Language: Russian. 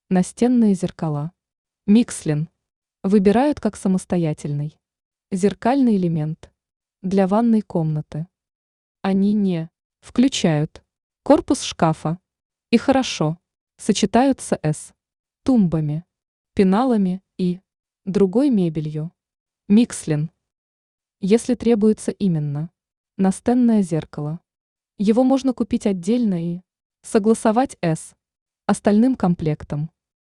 Настенные зеркала. Микслин. Выбирают как самостоятельный. Зеркальный элемент. Для ванной комнаты. Они не включают корпус шкафа. И хорошо сочетаются с тумбами, пеналами и другой мебелью. Микслин. Если требуется именно настенное зеркало, его можно купить отдельно и согласовать с остальным комплектом.